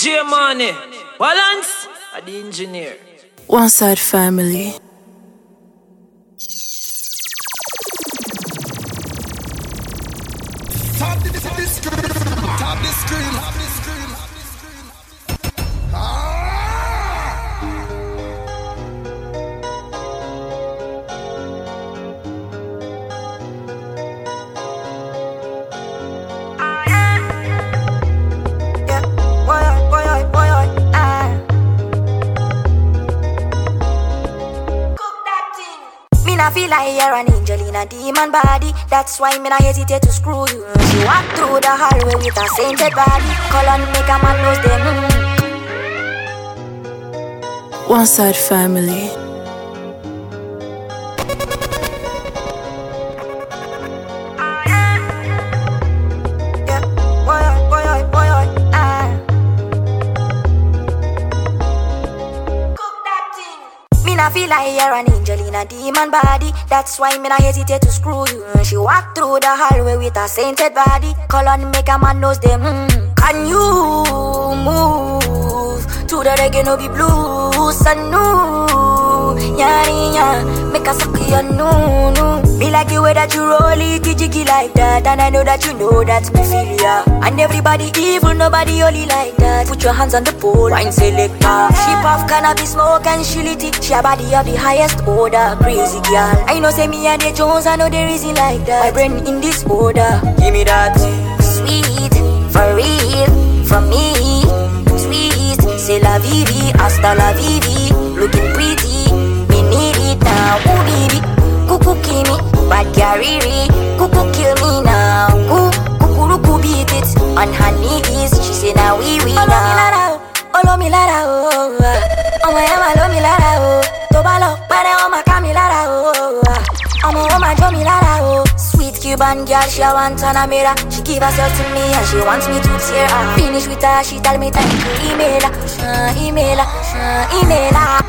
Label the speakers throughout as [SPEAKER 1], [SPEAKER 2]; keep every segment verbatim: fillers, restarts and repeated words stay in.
[SPEAKER 1] J Money, balance, and the engineer.
[SPEAKER 2] One Side Family.
[SPEAKER 3] Top the screen, top the screen, top the screen.
[SPEAKER 4] I feel like you're an angel in a demon body. That's why me not hesitate to screw you. She walk through the hallway with a sainted body. Call on make a man lose them. Mm.
[SPEAKER 2] One Side Family.
[SPEAKER 4] I feel like you're an angel in a demon body. That's why me not hesitate to screw you. She walk through the hallway with a sainted body. Call on make a man knows them. Mm. Can you move to the reggae no be blues? I know, yeah, yeah. Make a suck you no, no. Be like the way that you roll it, jiggy like that. And I know that you know that's me feel ya. And everybody evil, nobody holy like that. Put your hands on the pole, wine selector. She puff cannabis, smoke and shility. She a body of the highest order, crazy girl. I know say me and the Jones, I know there is it like that. My brain in this order, give me that sweet, for real, from me. Sweet, c'est la vie, hasta la vivi. Looking pretty, me need it now. Ooh baby, cuckoo kill me, bad carry, cuckoo kill me now. Ooh, cuckoo cuckoo beat it on her knees. She say now we we now. Olo mi lara oh, ọmọ yẹn ma lo mi lara oh. Tó bá lọ pẹ́rẹ́ ọmọ ká mi lara oh. Ọmọ wọn ma jó mi lara oh. Sweet Cuban girl, she a want Panamera. She give herself to me and she wants me to tear her. Finish with her, she tell me time to email her. Uh, email her, uh, email her.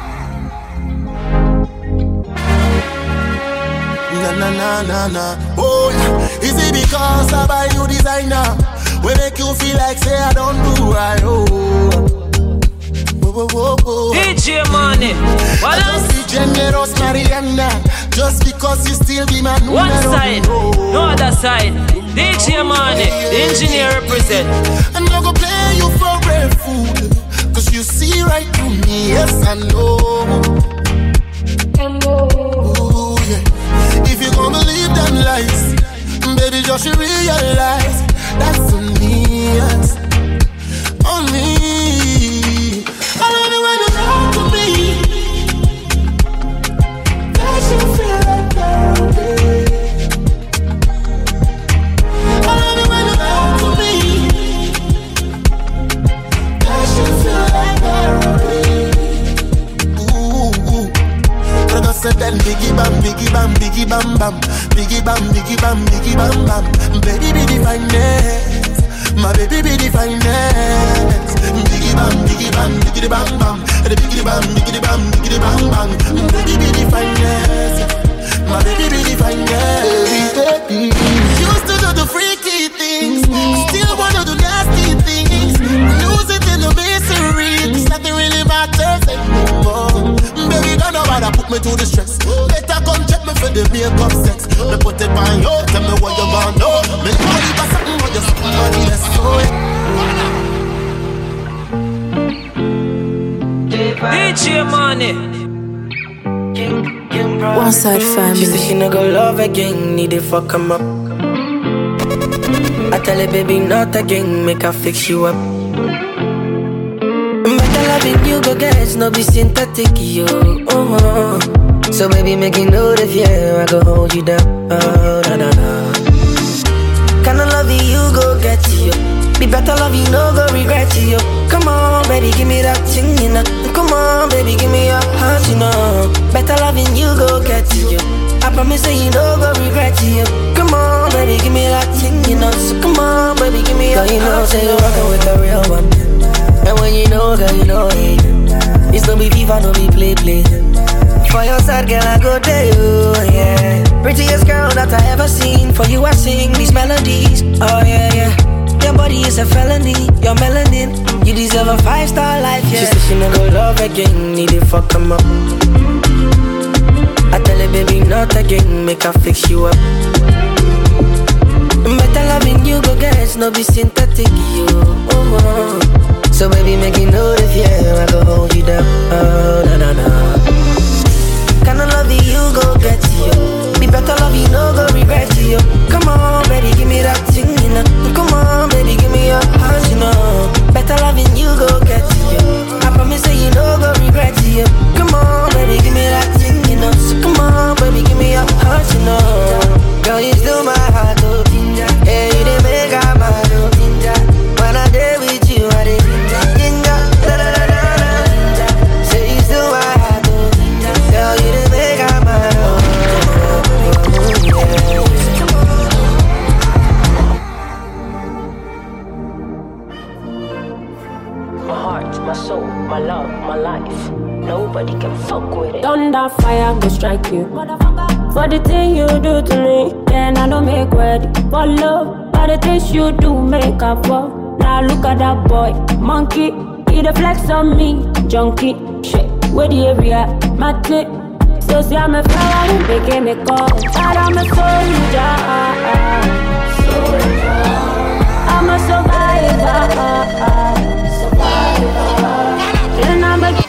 [SPEAKER 3] Na na na na na. Oh yeah. Is it because I buy you designer? We make you feel like say I don't do right oh. Whoa, whoa, whoa.
[SPEAKER 1] D J Money,
[SPEAKER 3] I don't see generous Mariana. Just because you still be my numero.
[SPEAKER 1] One side, no other side. D J Money, the engineer represent.
[SPEAKER 3] I'm not gonna play you for bread food, cause you see right through me, yes I know. Ooh, yeah. If you gonna believe them lies, baby just realize that's on me, yes. On me. I love it when you talk to me. That you feel like therapy. I love it when you talk to me. That you feel like therapy. Ooh, ooh. Brother said that biggie bam, biggie bam, biggie bam bam, biggie bam, biggie bam, biggie bam bam. Baby be the finest, my baby be the finest. Biggie bam, biggie bam, biggie bam bam, the biggie bam, biggie bam, biggie bam bam. Baby be the finest, my baby be the finest. Used to do the freaky things, still wanna do nasty things. Lose it in the misery, it's nothing really matters anymore. Baby don't know how to put me to the stress. Better come check me for the makeup sex. Me put it on you, tell me what you gonna know. Me know you got something for your somebody that's so.
[SPEAKER 1] D J Money,
[SPEAKER 2] One Side Family.
[SPEAKER 5] She said she no go love again, need to fuck him up. I tell her baby not again, make her fix you up. Better loving you go get, no be synthetic yo. Oh, oh. So baby make you know the fear, I go hold you down. Oh, da, da, da. Kinda love you go get you. Be better love you, no go regret you. Come on, baby, give me that thing, you know. Come on, baby, give me your heart, you know. Better loving you, go get you. I promise that you no go regret you. Come on, baby, give me that thing, you know. So come on, baby, give me your heart. Girl, you know, say you're rockin' with the real one. And when you know, girl, you know it. It's no be FIFA, no be play, play. For your side, girl, I go there, you, yeah. Prettiest girl that I ever seen. For you, I sing these melodies, oh yeah, yeah. Your body is a felony, your melanin. You deserve a five-star life, yeah. She said she never love again, need to fuck him up. I tell her, baby, not again, make her fix you up. Better loving you, go get, no be synthetic, you. Oh, oh. So baby, make you know the fear, I go hold you down. Oh, na na na. Can I love you, go get you. Be better love you, no go regret you. Come on, baby, give me that thing, you know. Come on, baby, give me your hands, you know. Better loving you, go get you. I promise that you no go regret you. Come on, baby, give me that thing, you know. So come on, baby, give me your hands, you know. Girl, you still my heart, oh. Yeah, you didn't make a mad, oh. When I did with you, I did ginger, da da da da da. Say you still my heart, oh. Girl, you didn't make a mad, oh.
[SPEAKER 6] My heart, my soul, my love, my life. Nobody can fuck with it.
[SPEAKER 7] Thunder, fire, go strike you. For the thing you do to me, then I don't make ready for love. For the things you do, make up for. Now look at that boy, monkey. He the flex on me, junkie. Shit, where the area, my tip. So see I'm a flower, who became a call. But I'm a soldier. I'm a survivor. And I'm a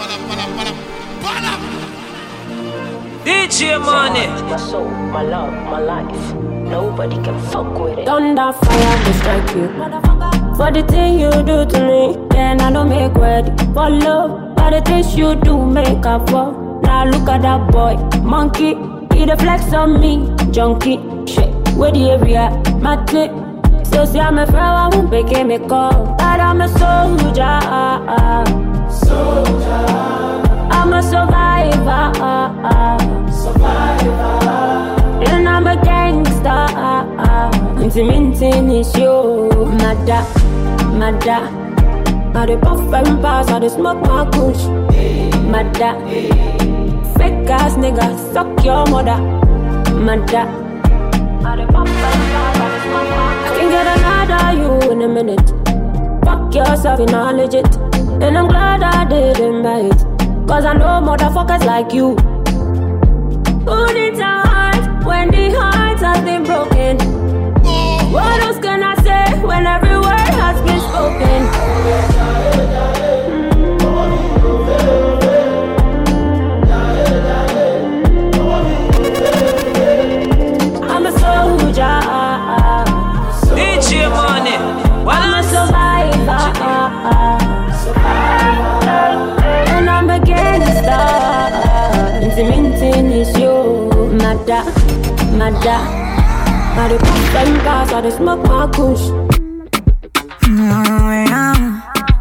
[SPEAKER 1] D J Money.
[SPEAKER 6] My soul, my love, my life. Nobody can fuck with it.
[SPEAKER 7] Thunder, fire, go strike you. For the thing you do to me, then I don't make ready for love. For the things you do, make up for. Now look at that boy, monkey. He the flex on me, junkie. Shit, where the area, my tip. So see I'm a flower, who became a call. But I'm a soldier. Soldier. I'm a survivor. Survivor. And I'm a gangster. Intimating is you. Mada, mada. I dey puff and pass, I dey smoke my kush. Mada. Fake ass nigga, suck your mother. Mada. I dey puff and pass, I dey smoke my kush. I can get another you in a minute. Fuck yourself, you're not legit. And I'm glad I didn't buy it. Cause I know motherfuckers like you. Who needs a heart when the heart has been broken? What else can I say when every word has been spoken? I'm a soldier.
[SPEAKER 1] D J Money.
[SPEAKER 7] I'm a survivor. And I'm a gangster. Intimating is you. Mada, mada. I dey puff and pass, I dey smoke my kush.
[SPEAKER 4] Mm, yeah.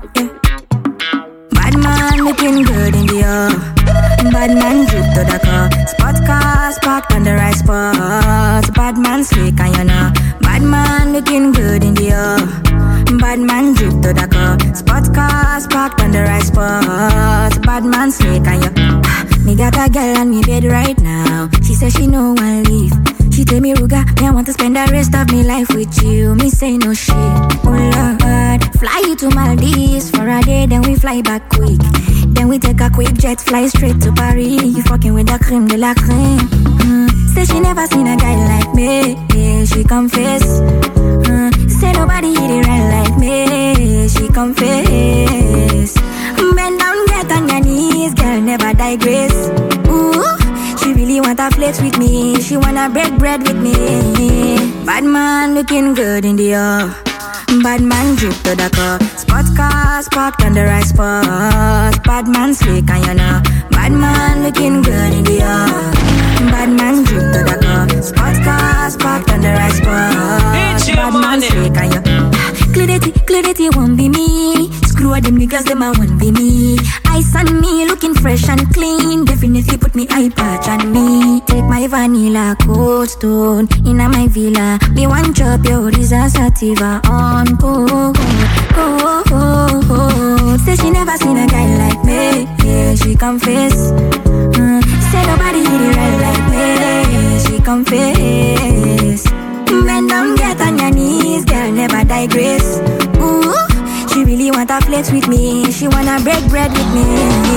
[SPEAKER 4] Bad man looking good in the air. Bad man drip to the car. Spot cars parked on the right spot. Bad man slick and you know. Bad man looking good in the air. Bad man drip to the car. Spot cars parked on the right spot. Bad man slick and you. Me got a girl on me bed right now. She says she no one leave. She tell me, Ruga, me I want to spend the rest of me life with you. Me say no shit. Oh Lord, fly you to Maldives for a day, then we fly back quick. Then we take a quick jet, fly straight to Paris. You fucking with the creme de la creme. Mm. Say she never seen a guy like me. Yeah, she confess. Mm. Say nobody hit it right like me. She confess. Bend down, get on your knees, girl, never digress. Ooh. She really want to flex with me. She wanna break bread with me. Bad man looking good in the air. Bad man drip to the car. Spot cars parked on the right spot. Bad man slick and you know. Bad man looking good in the air. Bad man drip to the car. Spot cars parked on the right spot. Bad man slick and you. Clarity, clarity won't be me. Screw all them niggas, them I won't be me. Ice on me, looking fresh and clean. Definitely put me eye patch on me. Take my vanilla cold stone in my villa. Me one drop your Risa Sativa on cold, cold, cold, cold. Say she never seen a guy like me. Yeah, she confess. Mm. Say nobody hit it right like me. She confess. Bend down, get on your knees, girl, never die. my grace. Ooh, she really wanna flex with me. She wanna break bread with me.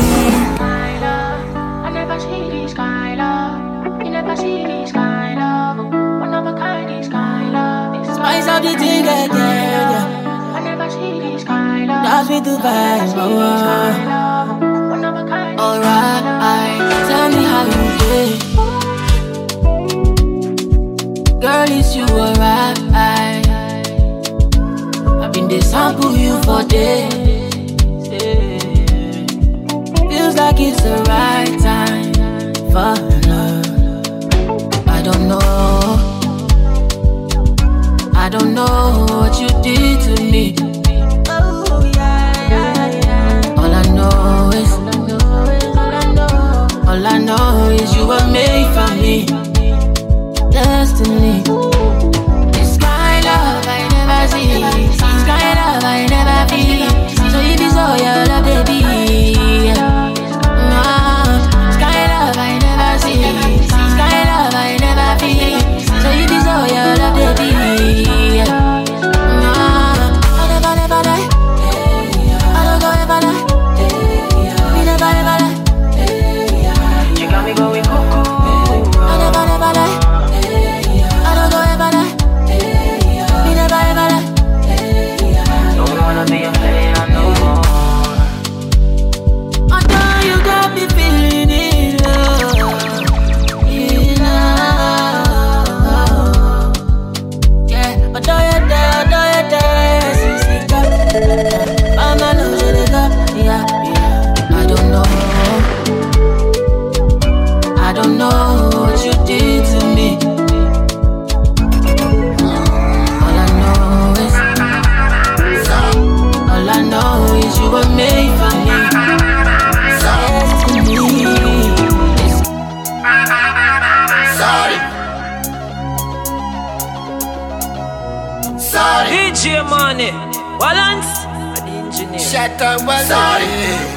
[SPEAKER 8] I never see this kind of. You never see this kind of. One of a kind, this kind of.
[SPEAKER 5] Spice up the thing again, yeah.
[SPEAKER 8] I never see this kind of.
[SPEAKER 5] That's me to vibes, oh.
[SPEAKER 8] One of a kind.
[SPEAKER 5] Alright, tell me how you did. Girl, is you alright? I've been there sample you for days. Feels like it's the right time for love. I don't know. I don't know what you did to me. Oh, yeah, yeah, yeah. All I know is, all I know is you were made for me. Destiny. This kind of love I never see. This kind of love I never feel. So if it's all your love, baby, yeah. Nah, this kind of love I never see. This kind of love I never feel. So if it's all your love, baby, yeah. Nah, I never, never die. I don't go ever die. We never, ever die.
[SPEAKER 1] You got me going cuckoo.
[SPEAKER 5] I never, never die.
[SPEAKER 1] Don't wanna be a player no more.
[SPEAKER 5] Although you got me feeling in love, in love. Yeah, although you're there, although you're there, since you got I'm a loser, they got, yeah, yeah. I don't know, I don't know what you did to me. All I know is you were made for me.
[SPEAKER 3] Sorry. Sorry.
[SPEAKER 1] D J Money, balance, and the engineer.
[SPEAKER 3] Shut up, well, sorry.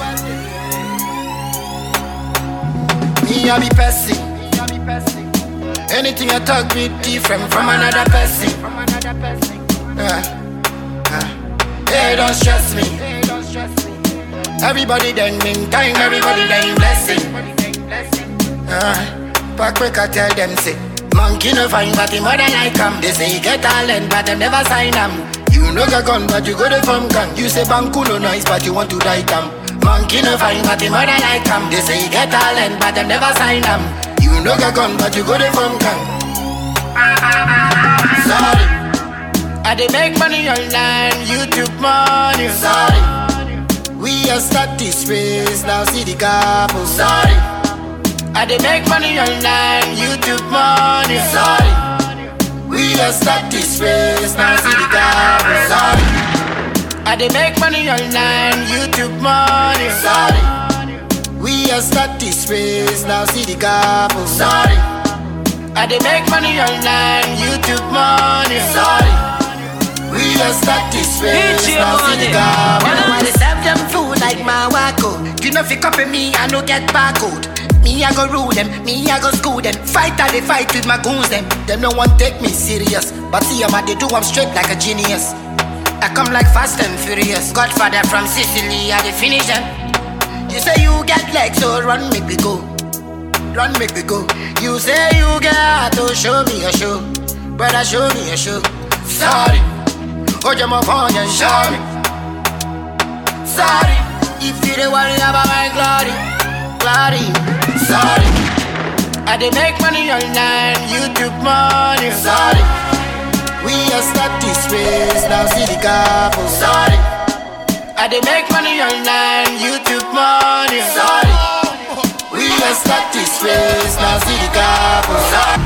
[SPEAKER 3] Me, I be person. Anything I talk be different from another person. Uh, uh. Hey, don't stress me. Everybody then mean time, everybody then blessing. Uh, Back quick I tell them say, monkey no fine but him mother like him. They say he get talent but them never sign him. You know the gun but you go the from gun. You say banku no nice but you want to die them. Monkey no fine but him mother like him. They say he get talent but them never sign him. You know the gun but you go the from gun. Sorry, I dey make money online, YouTube money. Sorry, we are start this race, now see the couple. Sorry, I dey make money online, YouTube money. Sorry, we are start this race, now see the couple. Sorry, I dey make money online, YouTube money. Sorry, we are start this race, now see the couple. Sorry, I dey make money online, YouTube money. Sorry, we just start this race, now see the couple.
[SPEAKER 9] You know why they serve them food like my wacko. You know if you copy me, I no get barcode. Me I go rule them, me I go school them. Fight I they fight with my goons them. Them no one take me serious, but see them I they do I'm straight like a genius. I come like fast and furious. Godfather from Sicily, I they finish them. You say you get legs, so run make me go. Run make me go. You say you get heart, to show me a show. Brother show me a show. Sorry, oh you my phone and show me. Sorry, if you don't worry about my glory, glory. Sorry, I dey make money online, YouTube money. Sorry, we are start this race, now see the couple. Sorry, I dey make money online, YouTube money. Sorry, we are start this race, now see the couple. Sorry.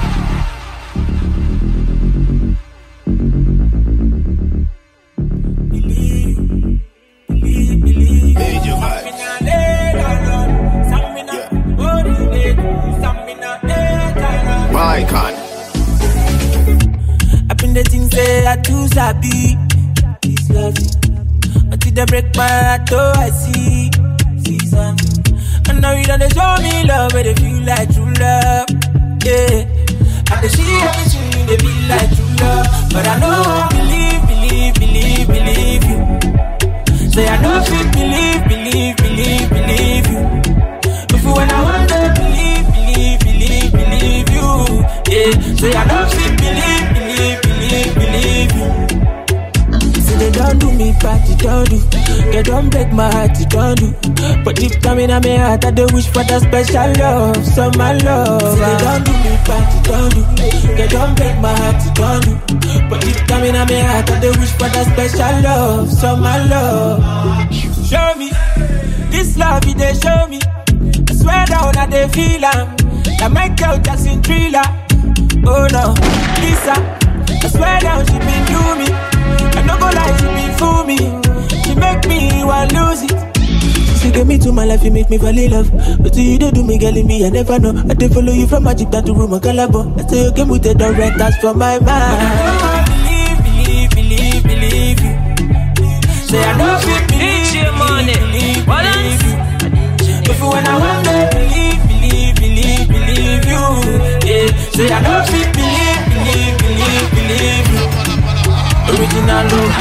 [SPEAKER 10] Up in the things say I too sabi. This love until they break my heart, oh I see. See something. And now you done show me love, where they feel like true love. Yeah, I can see everything they feel like true love. But I know I believe, believe, believe don't do. They don't break my heart, you don't do. But deep down in my heart, I do wish for that special love, so my love. They don't do me bad, you don't do. They don't break my heart, you don't do. But deep down in my heart, I do wish for that special love, so my love. Show me this love, they show me. I swear down, I they feel am. Like Michael Jackson Thriller. Oh no, Lisa, I swear down, she been do me. I no go lie, she been fool me. She make me want lose it. She gave me to my life, you make me fall in love. But till you don't do me, girl, in me, I never know. I did follow you from Magic down to Roma Calabo. I say you came with the direct touch from my mind. Believe, believe, believe, believe you. Say I don't feel believe,
[SPEAKER 1] believe, money.
[SPEAKER 10] believe, believe you. If you wanna want me, believe, believe, believe, believe you. Yeah, say I don't feel believe, believe, believe, believe you. Original love.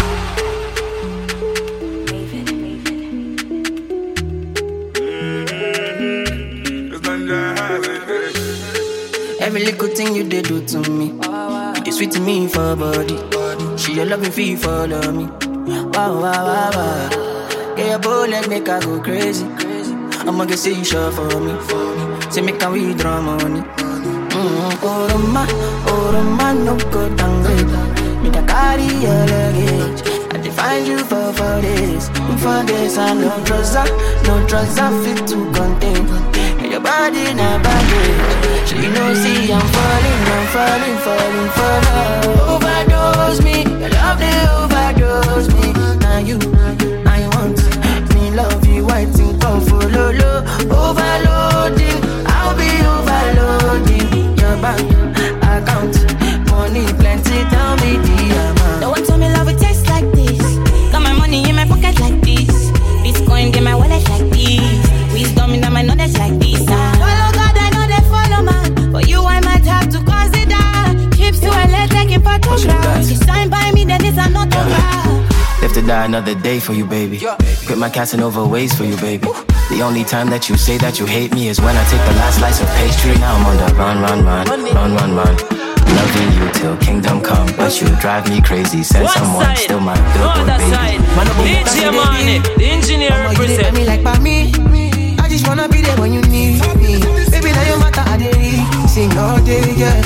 [SPEAKER 5] Every little thing you did do to me, you sweet to me for body. She your loving feel follow me. Wow, wow, wow, wow. Yeah, your bullet make I go crazy. I'ma get say you sure for me. Say me can withdraw money. Mm-hmm. Oh, Roma, oh, Roma, no good and great. Me da carry your luggage. I define you for four days. For days I no trouser, no trouser fit to contain. Your body na baggage. So you know, see I'm falling, I'm falling, falling for love. Overdose me, your love they overdose me. Now you, I want me love you, I think I'm full low, low. Overloading, I'll be overloading your bank account. Money plenty, tell me the amount.
[SPEAKER 11] Don't want to me love it tastes like this. Got my money in my pocket like this. Bitcoin in my wallet like this. Wisdom in my knowledge like this. Follow God, I know they follow man. But you, I might have to consider. Trips to L A, taking photographs. You sign by me, then it's an autograph.
[SPEAKER 12] Live to die another day for you, baby. Quit my Casanova ways for you, baby. The only time that you say that you hate me is when I take the last slice of pastry. Now I'm on the run, run, run, run, run, run. Loving you till kingdom come, but you drive me crazy. Send someone, still my billboard, baby.
[SPEAKER 1] D J Money, the engineer represent.
[SPEAKER 5] Me like by me, I just wanna be there when you need me. Baby, now you matter, I did sing all day, yeah.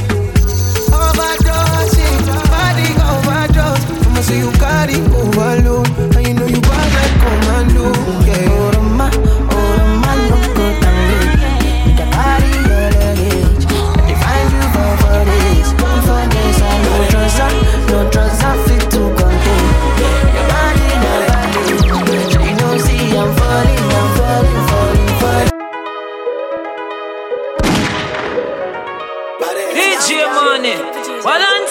[SPEAKER 5] Overdose, body overdose. I'ma say you got it overload, and you know you bad like commando, yeah. Oh, Roma, oh, Roma, no good and late. With the body, your luggage. I define you for four days. For days, I no trouser, no trouser fit to contain. Your body, no baggage. So you know, see, I'm falling, I'm falling, falling, falling.
[SPEAKER 1] D J Money, balance.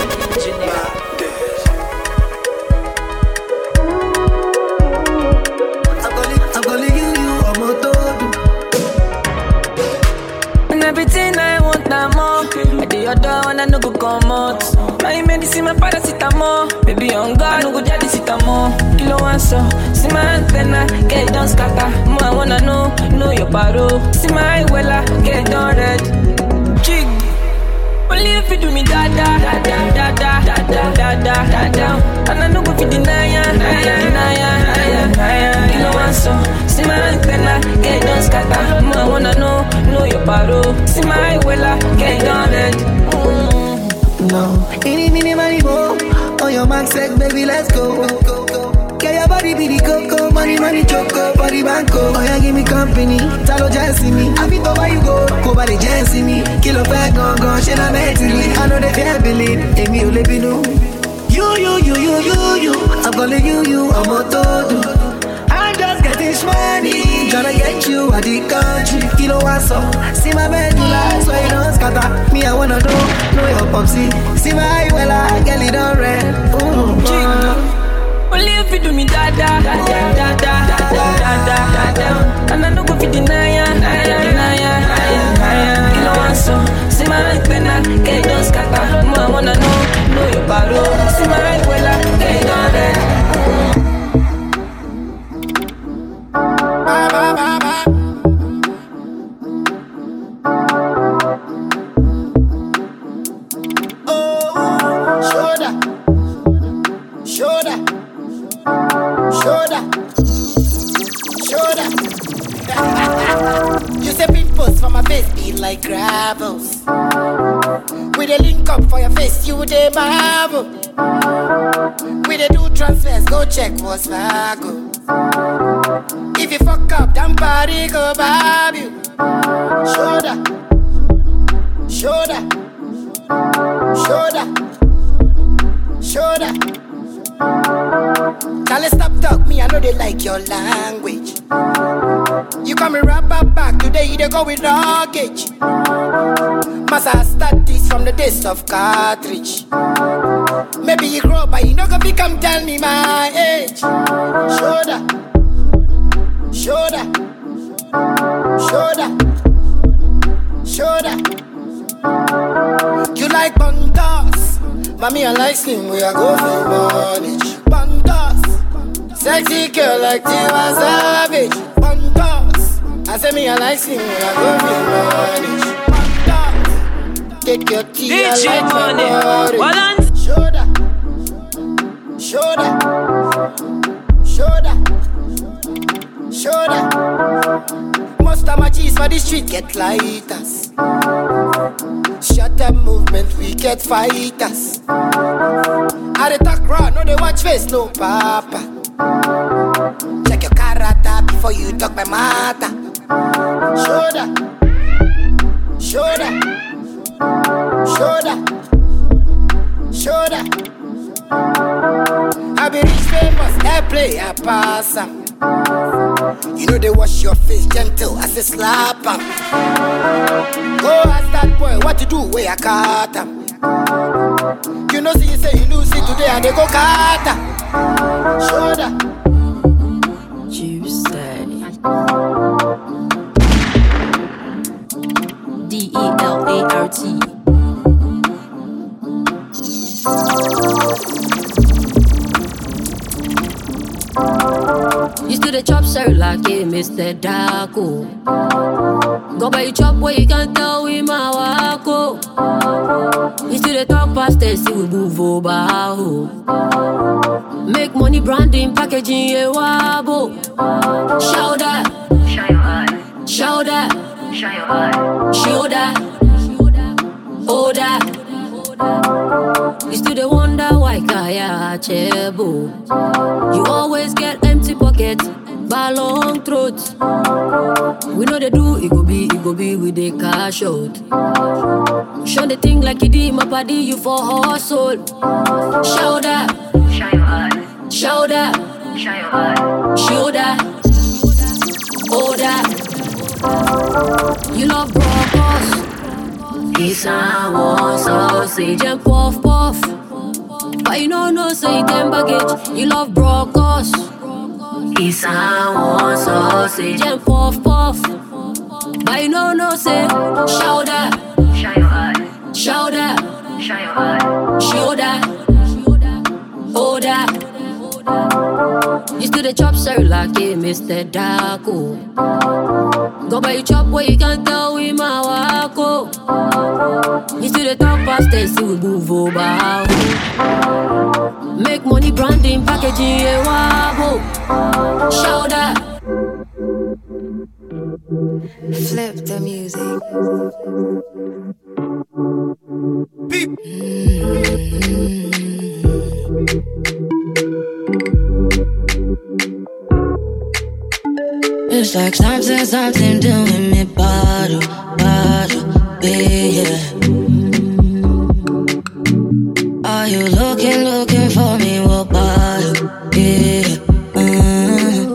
[SPEAKER 11] Everything I want, I'm more. I do your door and I no go come out. My medicine, my paracetamol. Baby, on God, I no go jadi sitamol. Kilo one so, see my antenna, get it done scatter. More I wanna know, know your paro. See my wella, get it done red. Jig, only if you do me da da da da da da da da da da da. And I no go fit deny ya, deny ya, deny ya, deny ya. Kilo one so, see my antenna, get it done scatter. More I wanna know, know your paro. See my wella, get it done red.
[SPEAKER 5] No, any mini money mo. On your mark set, baby, let's go. Get your body be the coco, money money choco, body banco. Oh yeah, give me company, talo just see me. I fit over you go, go by the just see me. Kilo back gone gone, she not mentally. I know they can't believe, Amy you let me know. You you you you you you, I'm gonna you you, I'm a todo. I'm just getting money, tryna get you out the country. Kilo one so, see my medulla, so you don't scatter. Me I wanna know, know your popsy. See my wella, get it on red. Ooh,
[SPEAKER 11] only if you do me da da da da da da da da da da. And I no go fit deny ya, deny ya, deny ya, deny ya. Kilo one so, see my antenna, get it done scatter. More I wanna know, know your paro. See my wella, get it on red.
[SPEAKER 9] looking like gravels. We dey link up for your face, you dey marvel. We dey do transfers, go check what's Fargo. If you fuck up, damn party go bob you. Shoulder, shoulder, shoulder, shoulder. Can't stop talk, me I know they like your language. You come and rap up back, today they go with luggage. Massa start this from the days of cartridge. Maybe you grow but you no go be come tell me my age. Shoulder, shoulder, shoulder, shoulder. You like bundas, mommy I like slim, we are go for money. Bundas, sexy girl like Tiwa Savage. Bundas, I say me I like slim, we are go for money. Bundas, take your tea, I like money. Balance. Shoulder, shoulder, shoulder, shoulder. Most of my G's for the street get lighters. Shut up movement, we get fighters. I dey talk raw, no they watch face, no papa. Check your character before you talk my matter. Shoulder, shoulder, shoulder, shoulder. I be rich famous, airplay, I pass em. You know they wash your face gentle, I say slap em. Go ask that boy what to do where I cut em. You know see you say you lose it today and they go cut em. Shoulder.
[SPEAKER 13] Juicy D E L A R T. Used to the chop sir like it, Mister Daco. Go by you chop where you can't tell we my wako. Used to the talk past and see we move over. Make money branding, packaging, yeah, wabo. Show that, show your eye. Show that, show your eye. Show that, oh that. Used to the wonder why kaya chebo. You always get empty pockets, long throat. We know they do, it go be, it go be with the cash out. Show the thing like you did, my body, you for hustle. Show that, show your eye. Show that, show your eye. Show that, oh that. You love brokers. It's a one sausage and puff puff. But you know no say them baggage. You love brokers. It's a one sausage and puff puff. But you know no say show that, show your eye. Show that, show your eye. Show that, oh that. Used to the chop sir like it, Mister Daco. Go by you chop where you can't tell we my wako. Used to the top past and see we move over. Make money branding, packaging, yeah, wabo. Show that.
[SPEAKER 14] Flip the music.
[SPEAKER 13] Mm-hmm.
[SPEAKER 14] It's like something, something doing me bottle, bottle, yeah. Are you looking, looking for me, what bottle, yeah. Mm-hmm.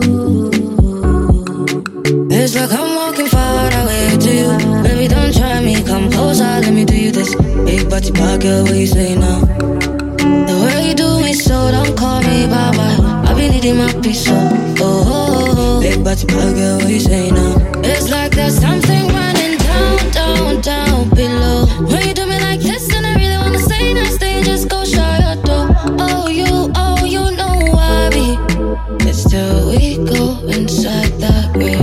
[SPEAKER 14] It's like I'm walking far away to you. Baby, don't try me, come closer, let me do you this. Big body pocket, what you say now? The way you do me so, don't call me bye-bye. I be needing my peace, so, oh, oh, oh. Big body pocket, what you say now? It's like there's something running down, down, down below. When you do me like this, and I really wanna stay, now stay, just go shut your door. Oh, you, oh, you know I be. It's still we go inside that way.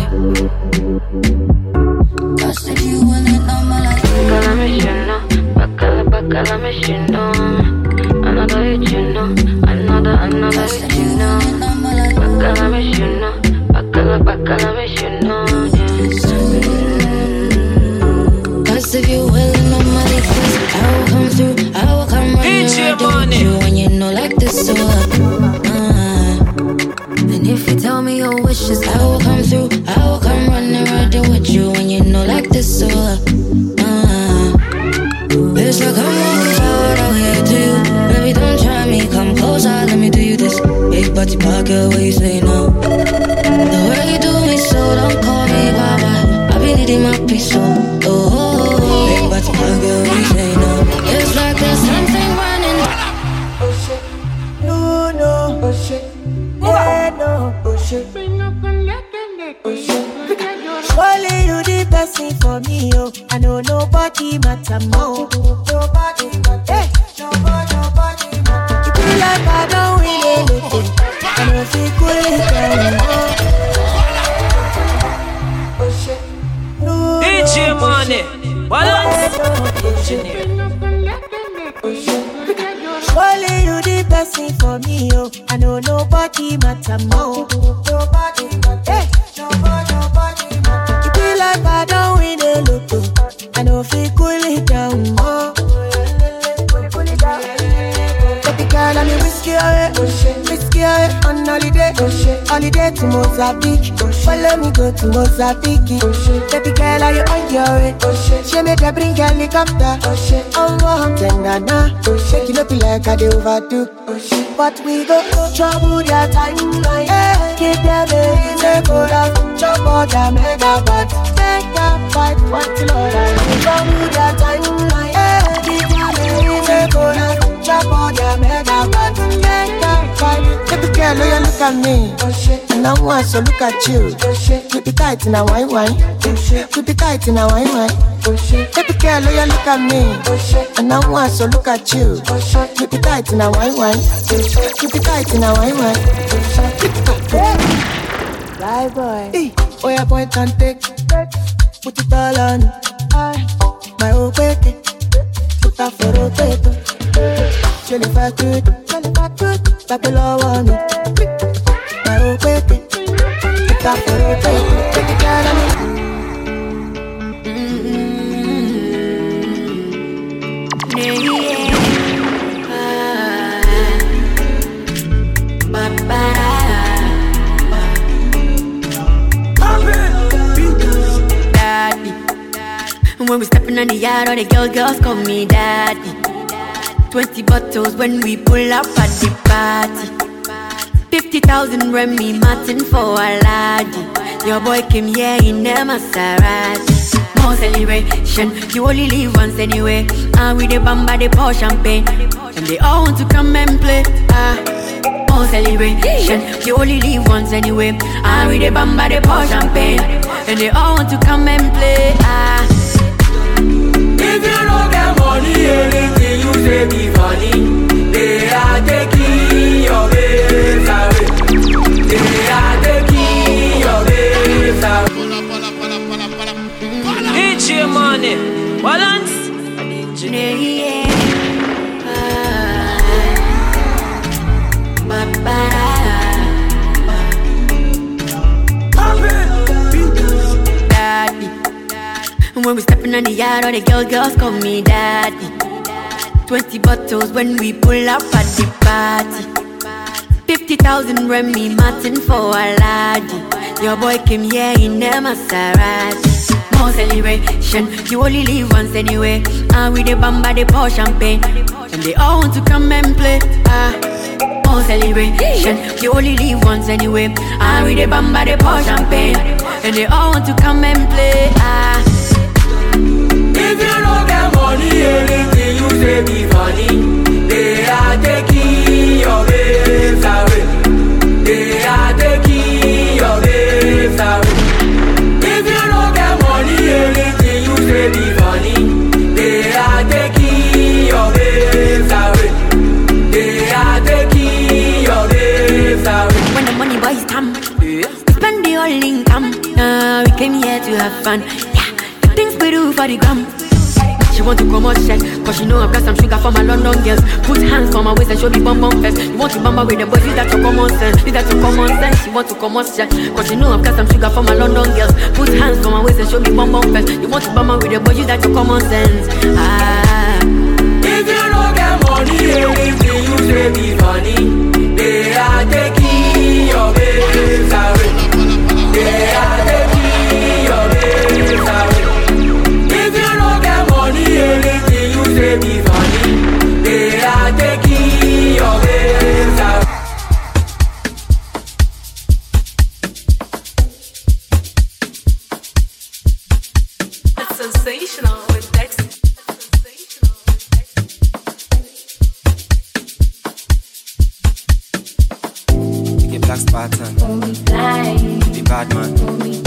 [SPEAKER 14] Cause if you want it, I'm like Bacala me, you know. Bacala, bacala me, you know. Another hit, you know. Another, another hit, you know. Bacala me, you know. Bacala, bacala me, you know.
[SPEAKER 15] I know nobody matter more. Nobody matter. Hey, nobody, nobody matter. You feel like I don't win anything. I know if you could
[SPEAKER 1] D J Money, balance. Engineer.
[SPEAKER 15] Only you the blessing for me, oh. I know nobody matter more. Nobody matter. Hey, nobody, nobody matter. You feel like I don't win a lotto. I know if you cool it down more. Baby girl, I'm a whiskey away, whiskey away on holiday, holiday to Mozambique. Follow me, go to Mozambique. Baby girl, are you on your way? She made her bring a helicopter. Oh, I'm tender now. Shake it up like I do overdo. But we go trouble their timeline. Keep them in the border. Trouble their megabyte. Take that fight, what you know. Trouble their timeline. Keep them in the border. Trouble their megabyte. Take that fight. Baby girl, oh, you look at me. And I want to look at you. Keep it tight in a wine wine. Keep it tight in a wine wine. Baby girl, oh, you look at me. And I want to look at you. Keep it tight in a wine wine. Keep it tight in a wine wine. Bye boy. Hey, oh yeah, point and take. Put it all on. My old baby. Put that for rotator. Jelly fat good. Jelly fat good. Back below on me. My old baby. Put that for rotator. Take it down on me.
[SPEAKER 13] When we stepping on the yard, all the girl girls call me daddy. Twenty bottles when we pull up at the party. Fifty thousand Remy Martin for a laddie. Your boy came here in a Maserati. More celebration, you only live once anyway. And with the bamba, they pour champagne, and they all want to come and play. Ah, more celebration, you only live once anyway. And with the bamba, they pour champagne, and they all want to come and play. Ah.
[SPEAKER 10] If you don't get money, anything you say be funny. They are taking your babes away. They are taking your babes away.
[SPEAKER 1] D J Money, balance.
[SPEAKER 13] Engineer. Daddy. When we stepping on the yard, all the girl girls call me daddy. Twenty bottles when we pull up at the party. Fifty thousand Remy Martin for a laddie. Your boy came here in a Maserati. More celebration, you only live once anyway. And with the bamba, they pour champagne, and they all want to come and play. Ah, more celebration, you only live once anyway. And with the bamba, they pour champagne, and they all want to come and play. Ah.
[SPEAKER 10] If you don't get money, anything you say be funny. They are taking your babes away. They are taking your babes away. If you don't get money, anything you say be funny. They are taking your babes away. They are taking your babes away.
[SPEAKER 13] When the money boys come, we spend the whole income. Uh, we came here to have fun. Yeah, the things we do for the gram. She want to come out shit, cause she know I've got some sugar for my London girls. Put hands on my waist and show me bum bum fest. You want to bamba with the boys, use that your common sense. Use that your common sense. She want to come out shit, cause she know I've got some sugar for my London girls. Put hands on my waist and show me bum bum fest. You want to bamba with the boys, use that your common sense. Ah.
[SPEAKER 10] If you don't get money, anything you say be funny. They are taking your babes away. They are taking your babes away. If you don't get money, anything you say be funny. They are taking your babes away.
[SPEAKER 2] It's sensational with Dex.
[SPEAKER 12] Black Spartan, the bad man.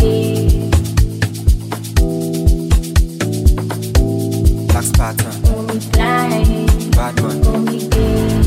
[SPEAKER 16] pattern.
[SPEAKER 8] Only blind.
[SPEAKER 16] Bad man.
[SPEAKER 8] Only gay.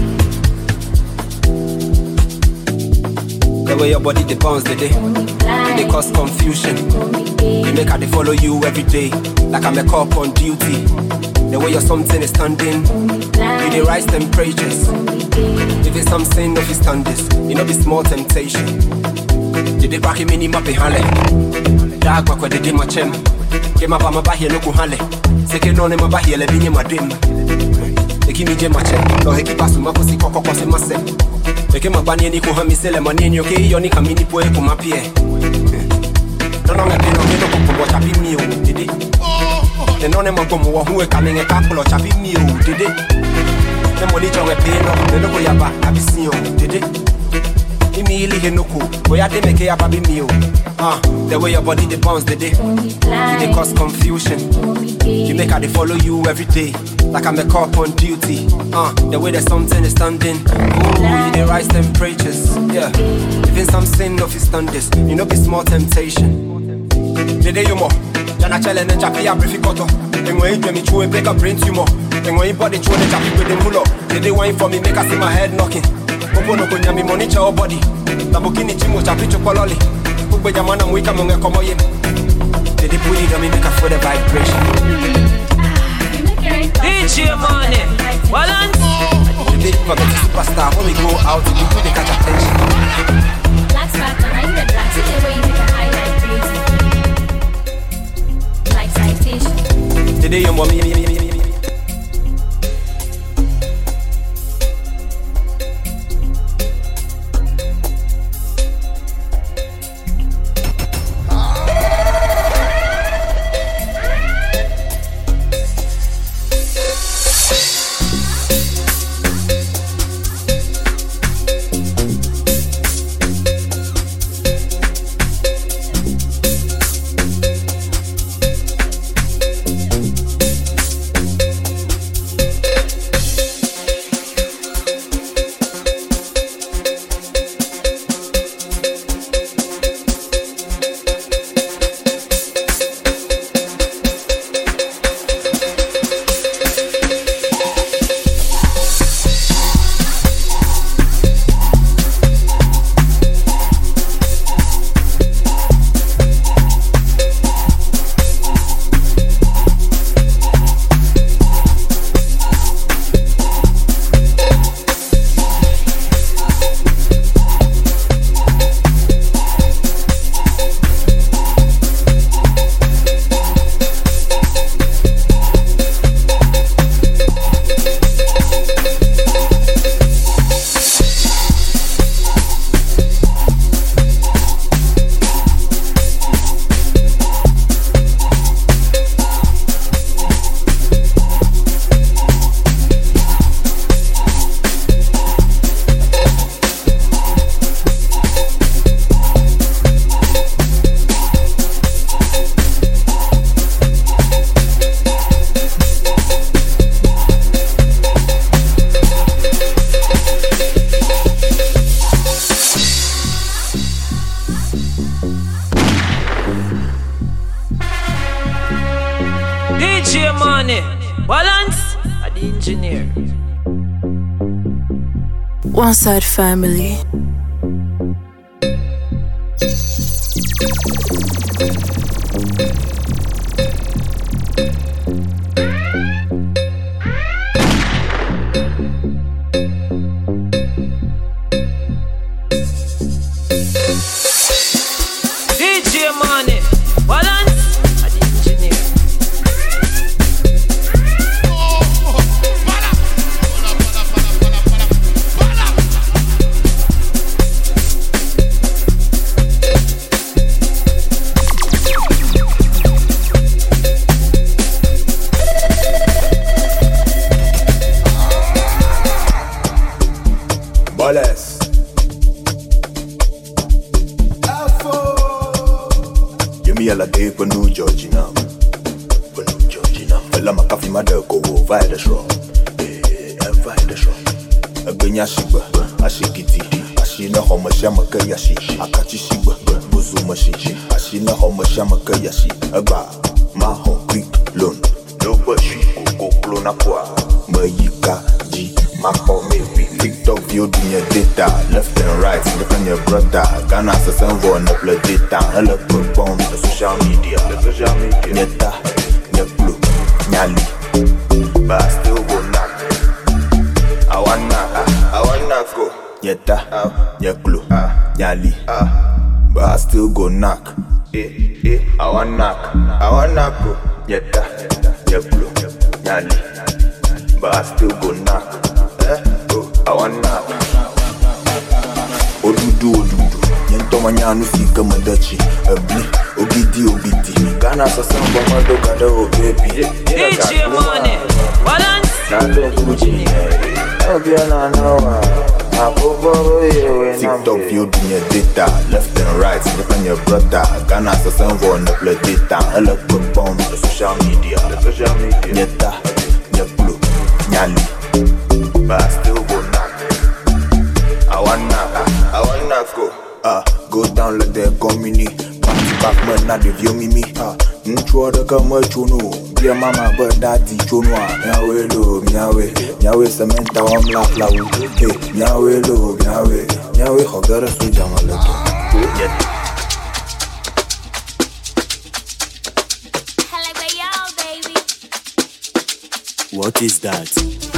[SPEAKER 16] The way your body they bounce the day, they cause confusion. They make her they follow you every day, like I'm a cop on duty. The way your something is standing, you they rise temperatures. If it's something of his standards, you know be small temptation. Did they back him in my behale? Dag back where they did my chem. Came up on my bahia no kuhale. Second on in my bahia living in my dream. They give me jam my chem. No he keep us my pussy cock cross in myself. They came up on any kuhami sell money in your key, you only come in the poe come up here. No longer pay no no come watch happy meal, did it? The none of them who are coming a couple of happy meal, did it? The money to a pay no, the no yaba, happy seal, did it? Immediately no cool, where they make a baby meal. Ah, the way your body they bounce the day, they cause confusion. You make her they follow you every day, like I'm a cop on duty. Ah, the way that something is standing, ooh, you they rise temperatures. Yeah, even something of his standards, you know be small temptation. The day you more, Jana challenge and chappy a briefy cutter. And when you dream me through a break a brain tumor. And when you body through the chappy with them mulo. The day wine for me make I see my head knocking. Open up on me monitor your body. Tabukini chimo chappy chokololi. Ube jamana mwika munga komo ye. The day put it on me make I feel the vibration.
[SPEAKER 1] D J Money, balance.
[SPEAKER 16] The day forget the superstar when we go out to do the catch attention.
[SPEAKER 8] Black spot and I the black see the way you make a highlight crazy. Like citation.
[SPEAKER 16] The day you want me, me, me, me, me.
[SPEAKER 2] One Side Family.
[SPEAKER 1] D J Money, balance, and the engineer.
[SPEAKER 17] Ballers. Give me a la day for New Georgina. For New Georgina. Fella makafi madeko wo via the shore. Eh, via the shore. Agenya shiba, ashikiti. Ashina homa shama kayashi. Akachi shiba, buzu mashi. Ashina homa shama kayashi. Aba, ma hon quick loan. No bashi, go clone. na poa. Mayika G, Mako maybe. TikTok view in your data, left and right, look on your brother. Ghana sa senvo na play data. Hello put bomb the social media. The social media. Nyeta, nyeplu, nyali. But I still go knock. I wanna, I wanna go. Nyeta, nyeplu, nyali. But I still go knock. Eh, eh, I wanna knock, I wanna go. Nyeta, nyeplu, nyali. But I still go knock. Eh, oh, I wanna knock. Odudu, odudu. Nyento manyanu sika mandachi. Abli, obidi, obidi. Ghana sa samba mando kada oh baby.
[SPEAKER 1] D J Money, balance.
[SPEAKER 17] Na don't kuchi. Obiana nawa. TikTok view in your data, left and right, look on your brother. Ghana sa senvo na play data. Hello put bomb the social media. The social media. Nyeta, nyeplu, nyali. But I still go knock. I wanna, I wanna go. Ah, uh, go down like the community. Back back man, na the view me me. Ah, ntwa da kama chuno. Dear mama, but daddy chuno. Miawe lo, miawe, miawe sementa wa mla flawu. Hey, miawe lo, miawe, miawe hogara suja malaki. Yeah.
[SPEAKER 18] What is that?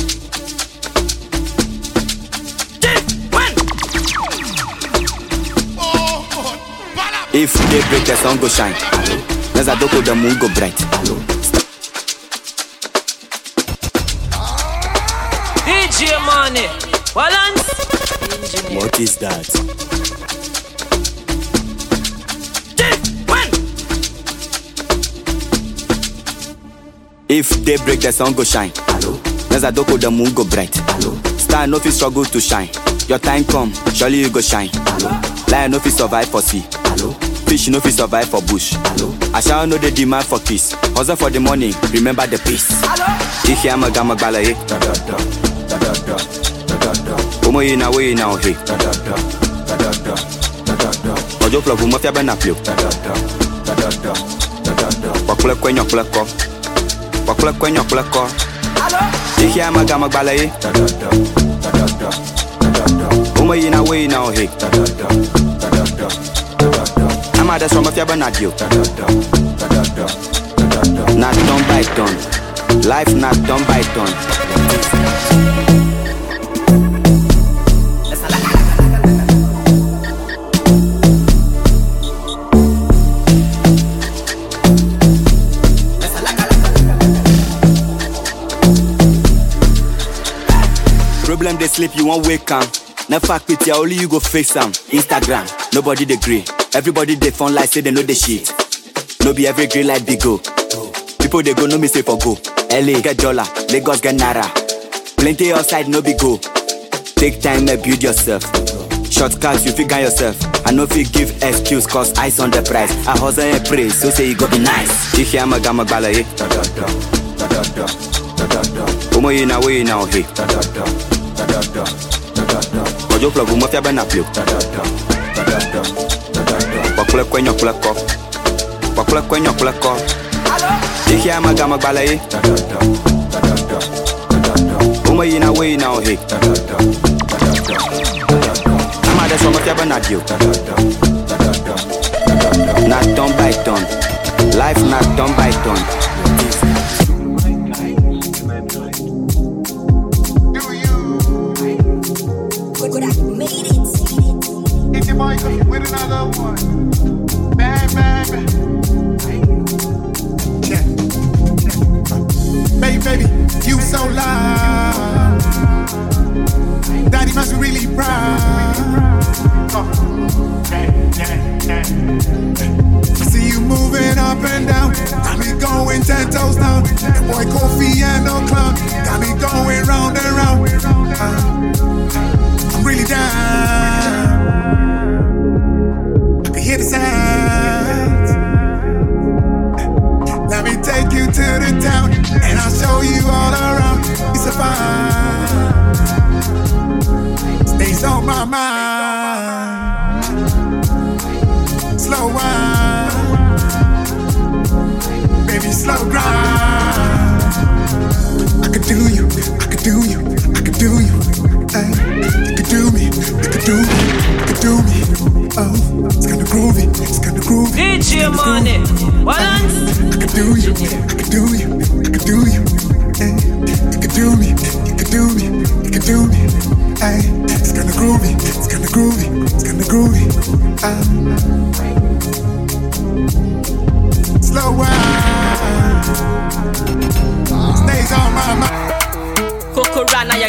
[SPEAKER 18] If they break, the sun go shine. As I doko, the moon go bright.
[SPEAKER 1] D J Money, balance.
[SPEAKER 18] What is that? If they break, the sun go shine. As I doko, the moon go bright. Star no fit struggle to shine. Your time come, surely you go shine. Lion no fit survive for sea. Fish no fit survive for bush. I shall know the demand for kiss. Hustle for the money, remember the peace. Ich am a gamma balaye. Omo yina we now hey. Ojo flow mo fia bena pio. Wakule kwenyo kuleko. Wakule kwenyo kuleko. Ich am a gamma balaye. Omo yina we now hey. I'm at the summer fever not you. Not done by done. Life not done by done. Problem they sleep, you won't wake up. Never fuck with you, only you go face them. Instagram, nobody they agree. Everybody they fun like say they know the shit. No be every green like big go. People they go no me say for go. L A get dollar, Lagos get naira. Plenty outside no be go. Take time and build yourself. Shortcuts you figure yourself. I know if you give excuse cause ice on the price. I hustle and pray so say you go be nice. You hear my gamma balaye. Omo yina we now hey. Ojo flow mo fia bena pio. Wakule kwenyo kuleko. Wakule kwenyo kuleko. Ich am a gamma balaye. Omo yina we now hey. I'm at the summer fever not you. Not done by done. Life not done by done.
[SPEAKER 3] With another one. Bang, bang, bang. Yeah. Yeah. Baby, baby, you so loud. Daddy must be really proud. Oh. Yeah, yeah, yeah. I see you moving up and down. Got me going ten toes down. That boy Kofi and no clown. Got me going round and round. Uh, I'm really down. Hear the sounds. Let me take you to the town, and I'll show you all around. It's a vibe. Stays on my mind. Slow wine, baby, slow grind. I could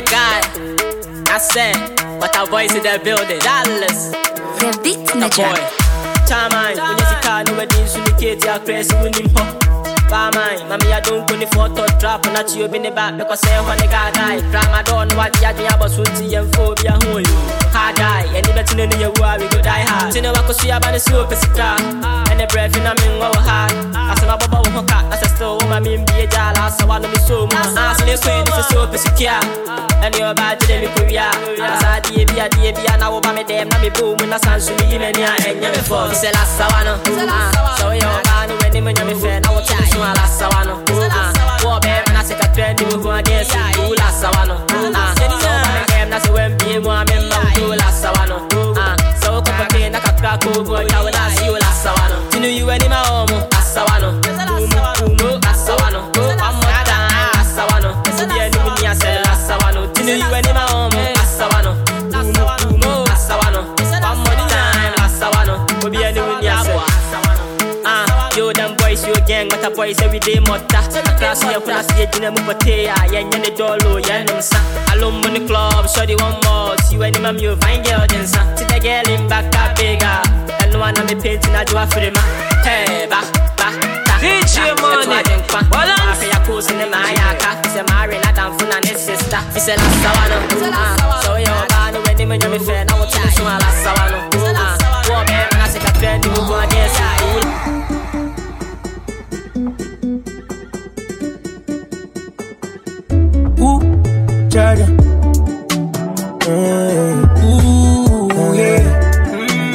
[SPEAKER 1] my God. I said, but our voice in the building. Dallas.
[SPEAKER 2] The beat
[SPEAKER 1] the boy. Charmine, when you see car, no wedding, so the kids are crazy, when you pop. Mine, mommy, I don't put the photo trap, and not you in the back because I want to die. Drama don't what you have about Suti and phobia. Hard die, and the better than you are, we go die hard. You know, I could see about the super star, and the breath in a mingo hard. I saw a bubble hook up, as I stole my mean be a jar, so I know so much. I say, it's a super secure, and you're bad to the Korea. As I did, be a D B, and I will buy me them, and me boom, and I sound so mean, and yeah, and you're before. It's a last savannah, so you're bad when you when you're fan, I will tell you. Lassa wano, ah, war bear and I say a trend you go against you, Lassa wano, ah, so I'm not when be one member, you Lassa wano, ah, so come again, I can crack over, I will ask you Lassa wano, you know you any my home, Lassa wano, Umu, Lassa wano, I'm more than Lassa wano, this is the end of me, I say Lassa wano, you know you any my home, Lassa wano, Umu, Lassa wano, one more time, Lassa wano, will be any with me, I say. Yo, them boys, you gang, but a boys every day, motta. Across here, for the stage, in a mupatea, yan yan the dolo, yan um sa. Alone on the club, shorty one more. See when him you find girl, then sa. See the girl in back up bigger. And one of me painting, I do a free ma. Hey, ba, ba, ta. Reach your money. Balance. I feel cool in the Mayaka. It's a marina down for an sister. It's a last savannah. So you're bad when him and you're fan. I will tell you a last savannah. War bear, and I say a trend, you go against you.
[SPEAKER 10] Ooh, Jaja. Mm, ooh, yeah.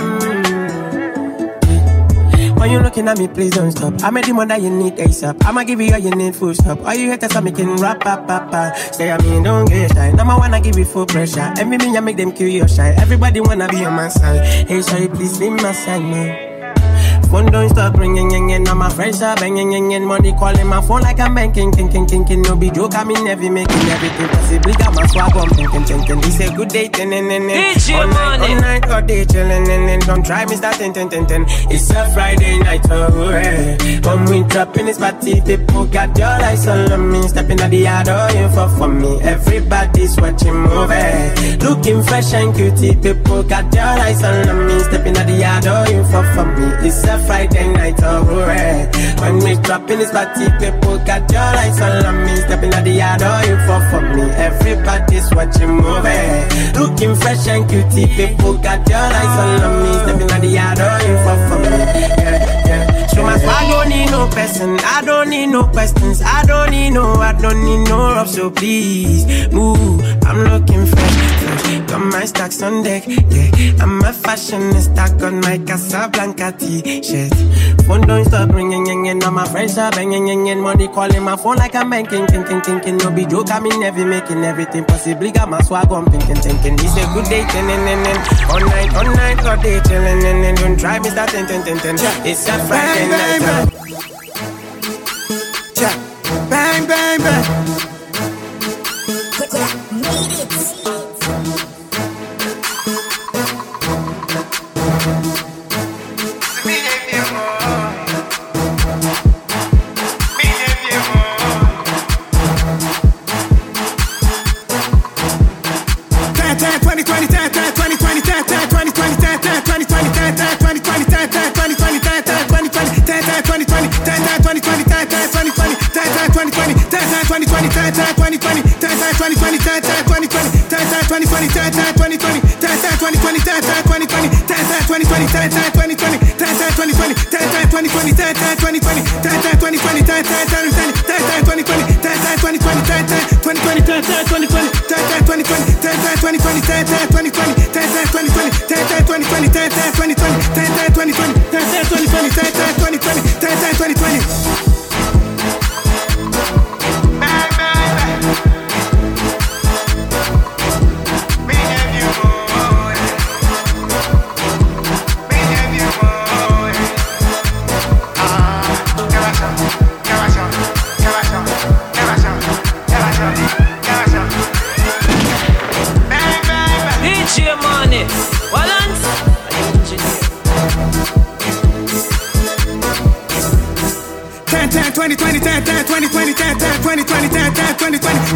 [SPEAKER 10] Mm. When you looking at me, please don't stop. I'm a demon that you need ASAP. I'ma give you all you need, full stop. All you haters are making rap, rap, rap, rap. Say I mean, don't get shy. Now I wanna give you full pressure. Every minute I make them kill your shy. Everybody wanna be on my side. Hey, sorry, please leave my side, man. Phone don't stop ringing, ring, ring. Now my friends are banging, ring, ring. Money calling my phone like I'm banking, king, king, king, king. No be joke, I mean every making everything possible. Got my swag on, thinking, thinking. This a good day, ten, ten, ten, ten. All night, all night, all day, chillin', and then don't try me, start ten, ten, ten, ten. It's a Friday night, oh yeah. When we drop in this party, people got your eyes on me. Stepping at the yard, oh you for for me. Everybody's watching movie, looking fresh and cutie. People got your eyes on me. Stepping at the yard, oh you for for me. It's a Friday night, oh yeah. When we drop in this party, people got your eyes on me. Stepping at the yard, oh you for for me. Everybody's watching movie, looking fresh and cutie. People got your eyes on me. Stepping at the yard, oh you for for me. Yeah, yeah. So my swag don't need no person, I don't need no questions, I don't need no, I don't need no rub. So please move, I'm looking fresh, fresh. Got my stacks on deck, yeah. I'm a fashionista, got my Casablanca t-shirt. Phone don't stop ringing, ringing. Now my friends are banging, ringing. Money calling my phone like I'm banking, thinking, thinking. No be joke, I mean every making everything possible. Got my swag on, thinking, thinking. This a good day, ten, ten, ten, ten. All night, all night, all day, chillin', and then don't try me, start ten, ten, ten, ten. It's a Friday night. Bang, bang, bang, bang. Made it.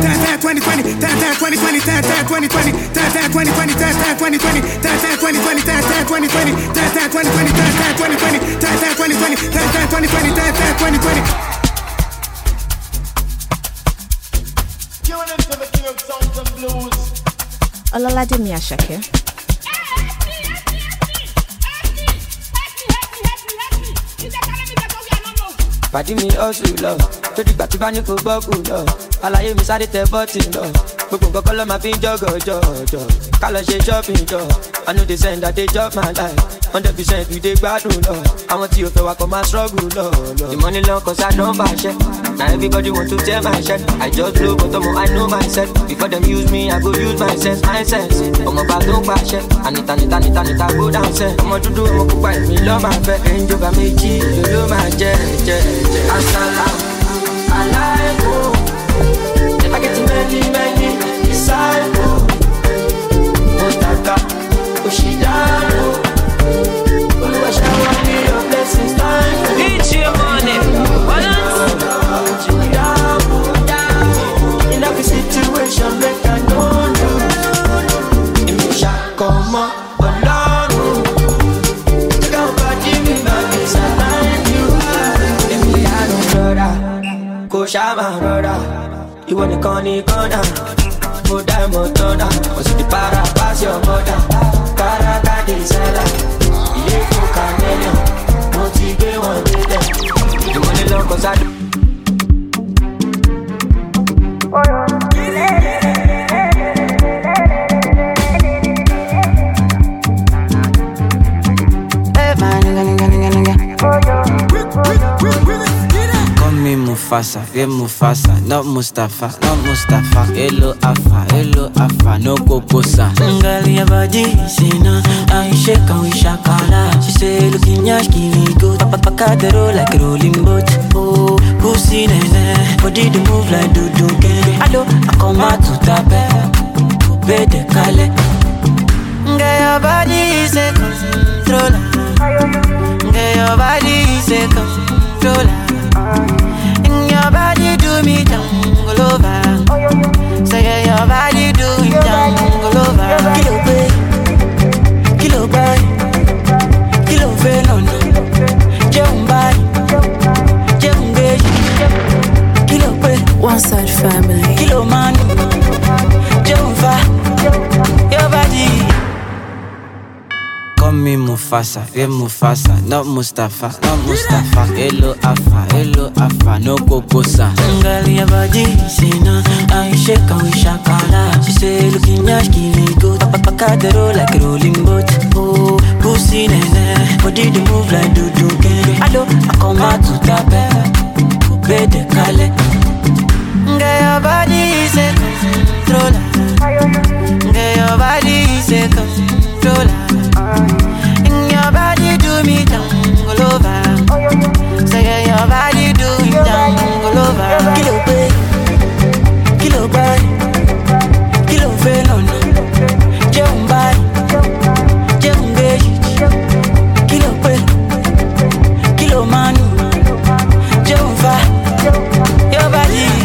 [SPEAKER 19] twenty twenty, ten ten twenty twenty, ten ten twenty twenty, ten ten twenty twenty, ten ten twenty twenty, ten ten twenty twenty, ten ten twenty twenty, ten ten twenty twenty, ten ten twenty twenty, ten ten twenty twenty, ten ten twenty twenty, ten ten twenty twenty.
[SPEAKER 20] Tune into the king of sounds and blues.
[SPEAKER 21] Ololade Miyashake.
[SPEAKER 22] Pàdí mi ọ̀sùn lọ, tó dìgbà tí bá ní kò bọ́ọ̀kù lọ. Àlàyé mi sáré tẹ bọ́ọ̀tì lọ. Gbogbo nǹkan kọ́ ló máa fi ń jọ́gọ̀ jọ̀jọ̀. Ká lọ ṣe shopping jọ. I know they send that they chop my life. Hundred percent we dey gbádùn lọ. Àwọn tí o fẹ́ wa kọ́ máa struggle lọ. The money long cause I don't buy shit. Now everybody want to tear my shirt. I just blow but omo I know myself. Before them use me, I go use my sense, my sense. Ọmọ bá tó ń pàṣẹ. Anita nita nita nita go down sẹ́. Ọmọ dúdú ọmọ pupa èmi lọ́ máa fẹ́. Ẹ̀ńjọba méjì ló máa jẹ́ jẹ́ jẹ́. Asalaam alaikum. If I get too many many disciples, Motaka Oshidaro. Oluwa shower me your blessings time. Each your money, balance. In every situation, make I know you. Emisha come alone. Take out body, me back inside you. Emi I don't brother, go shama brother. You want the corny corner, go down motona. Was it the para pass your mother? Karaka desala, you go canelo. Motivate one day, you want the love cause I do. Mufasa, yeah Mufasa, not Mustafa, not Mustafa. Hello Afa, hello Afa, no Kokosa.
[SPEAKER 5] Girl, your body, say no, I shake and we shakala. She say, looking yash, give me good. Papa the roll like a rolling boat. Oh, pussy nene, body to move like do do gang. Hello, I come out to tape, coupe de Calais. Girl, your body is a controller. Girl, your body is a controller. Your body do me jungle over. Say your body do me jungle over. Kilo bay, kilo bay, kilo velono. Jumbai, jumbe, kilo bay.
[SPEAKER 21] One Side Family.
[SPEAKER 5] Kilo man, jumba. Your body.
[SPEAKER 22] Call me Mufasa, yeah Mufasa, not Mustafa, not Mustafa. Hello Afa, hello Afa, no Kokosa.
[SPEAKER 5] Girl, your body, say no, I shake and we shakala. She say, looking yash, give me good. Papa the roll like a rolling boat. Oh, pussy nene, body to move like do do gang. Hello, I come out to tape, coupe de Calais. Girl, your body is a controller. Girl, your body is a controller. Your body do me jungle over. Say your body do me jungle over. Kilo bay, kilo bay, kilo velono. Jumbai, jumbe, kilo bay, kilo manu, jumba. Your body.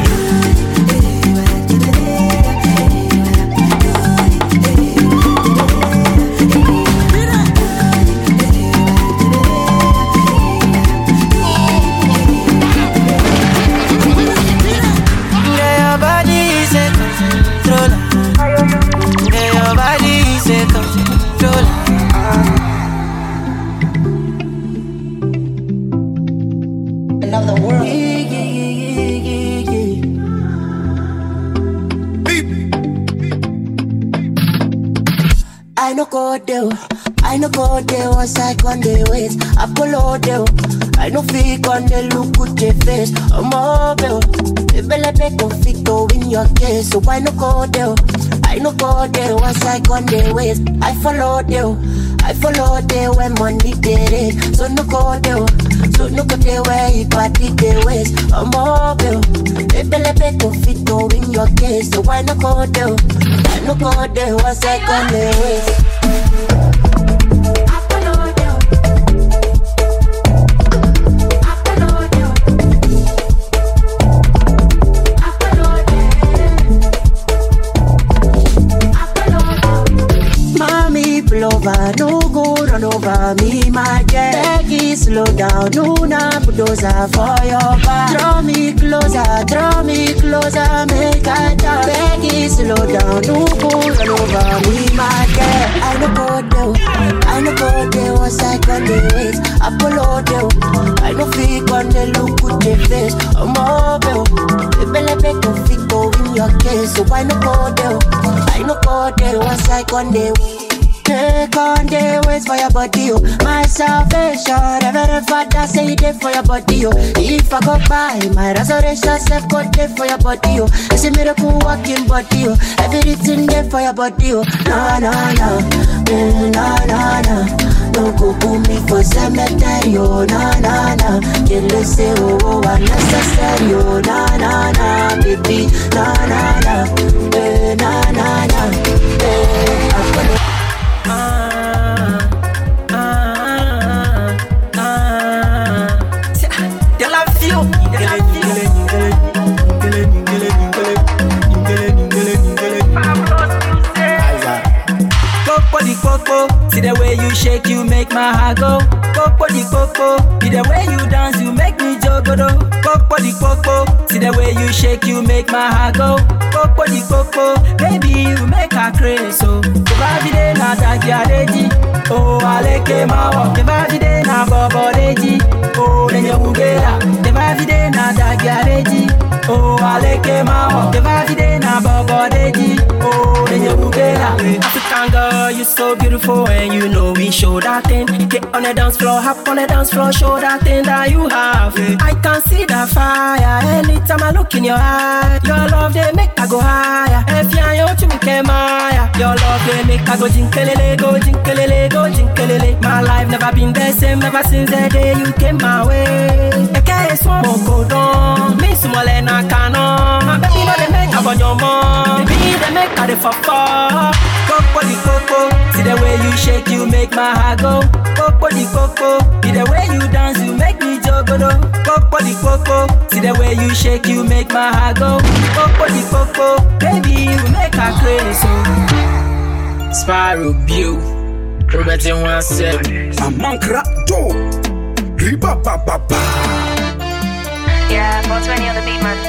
[SPEAKER 15] I no go there, I no go there once I on the ways. I follow there, I no fake on the look with your face. I'm mobile, the belly back of fit go in your case. So I no go there, I no go there once I on the ways. I follow there, I follow there when money did it. So no go there, so no go there where you party the ways. I'm mobile, the belly back of fit go in your case. So I no go there, I no go there once I on the ways. over, no go run over me, my girl. Becky, slow down, no na bulldozer for your back. Draw me closer, draw me closer, make I talk. Becky, slow down, no go run over me, my girl. I no go there, I no go there, what's like on the ways. I pull out there, I no fake on the look with the face. I'm mobile, the belly beg to fit go in your case. So I no go there, I no go there, what's like on the way. Take on the ways for your body, oh. My salvation, Reverend Father say it for your body, oh. If I go by, my resurrection self go there for your body, oh. It's a miracle walking body, oh. Everything there for your body, oh. No, no, no, mm, no, no, no. Don't go pull me for cemetery, oh. No, no, no. Can't listen, oh, oh, unnecessary, oh. No, no, no, baby, no, no, no, eh, no, no, no, eh, I'm gonna.
[SPEAKER 10] Ah, ah, ah, ah. They love you. They love Coco di coco, see the way you shake, you make my heart go. Coco di coco, see the way you dance, you make me jogodo. Coco di coco, see the way you shake, you make my heart go. Coco di coco, baby you make her crazy so. Kevavide na dagiadeji, oh aleke mawa. Kevavide na bobo deji, oh nenye ugela. Kevavide na dagiadeji, oh aleke mawa. Kevavide na bobo deji, oh nenye ugela. African girl, you so beautiful and you know we show that thing. Get on the dance floor, hop on the dance floor, show that thing that you have. I can see the fire anytime I look in your eye. Your love they make I go higher. If you ain't you make Maya. Your love they make I go jinkelele, go jinkelele, go jinkelele. My life never been the same ever since the day you came my way. The case won't go down. Me small and I cannot. My baby know they make I want your mom. Baby they make I the fuck up. Coco di coco, see the way you shake, you make my heart go. Coco di coco, see the way you dance, you make me jogodo. Coco di coco, see the way you shake, you make my heart go. Coco di coco, baby you make her crazy so. Sparrow Bew, Robert in one set.
[SPEAKER 19] A monk rap do, riba ba ba ba.
[SPEAKER 6] Yeah, four twenty on the beat, man.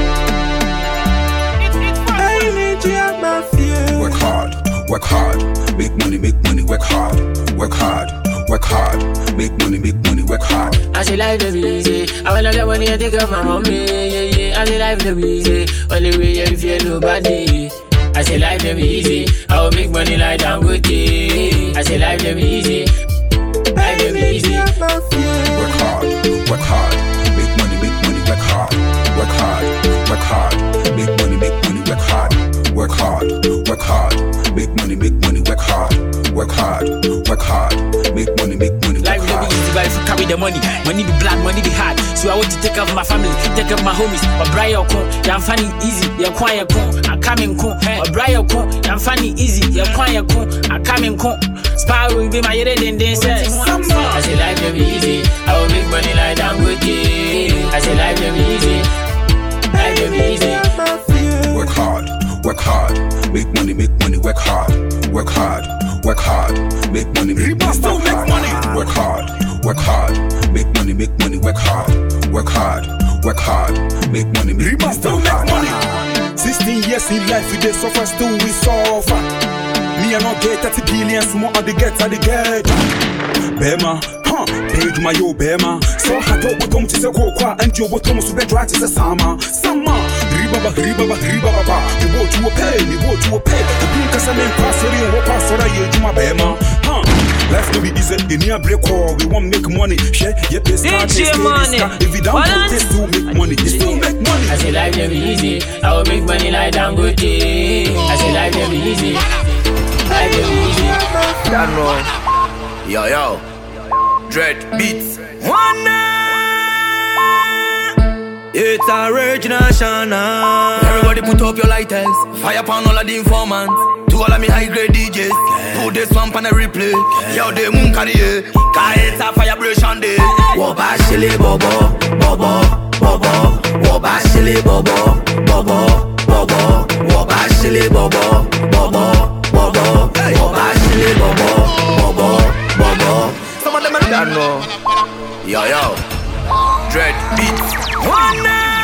[SPEAKER 19] Work hard, work hard, make money, make money, work hard, work hard, work hard, make money, make money, work hard.
[SPEAKER 1] I say life the easy. I wanna get money and take care of my mommy. Yeah, yeah. I say life the easy. Only way you feel nobody. I say life the easy. I will make money like Dangote. I say life the easy. Life the easy.
[SPEAKER 19] Work hard, work hard, make money, make money, work hard, work hard, work hard, make money, make money, work hard. Work hard, work hard, make money, make money, work hard. Work hard, work hard, make money, make money, work
[SPEAKER 1] hard. Life will be easy, but if you carry the money, money be black, money be hard. So I want to take care of my family, take care of my homies. My brother come, I'm funny easy, you're quiet come, I'm coming come. My brother come, I'm funny easy, you're quiet come, I'm coming come. Sparrow will be my head and then say, I say life will be easy, I will make money like Dangote. I say life will be easy, life will be easy.
[SPEAKER 19] Work hard. Work hard, make money, make money, work hard. Work hard, work hard, make money, make money, work hard. Work hard, work hard, make money, make money, work hard. Work hard, work hard, make money, make money, work hard. Sixteen years in life, we dey suffer, still we suffer. Me I not get thirty billions, more of the get, of the get. Bema, huh? Page my yo Bema. So hot up with them to say go qua and you will come to bed right to the summer, summer. Ribaba, ribaba, ribaba. You go to a pay, you go to a pay. The pink as a man pass or you walk past or you do my Bema, huh? Life will be easy. The near break call, we won't make money. Share your best money. If you don't do this, to make money, you still make money.
[SPEAKER 1] I say life will be easy. I will make money like Dangote. I say life will be easy. Life will be easy.
[SPEAKER 7] That wrong. Yo, yo. Dread beats. One it's a rage nation. Everybody put up your lighters. Fire upon all of the informants. To all of me high grade D Js. Put this swamp on a replay. Yo, they moon carry it. Cause it's a vibration day. Woba shilly bobo, bobo, bobo. Woba shilly bobo, bobo, bobo. Woba shilly bobo, bobo, bobo. Woba shilly bobo. know. Yo, yo. Dread beats. One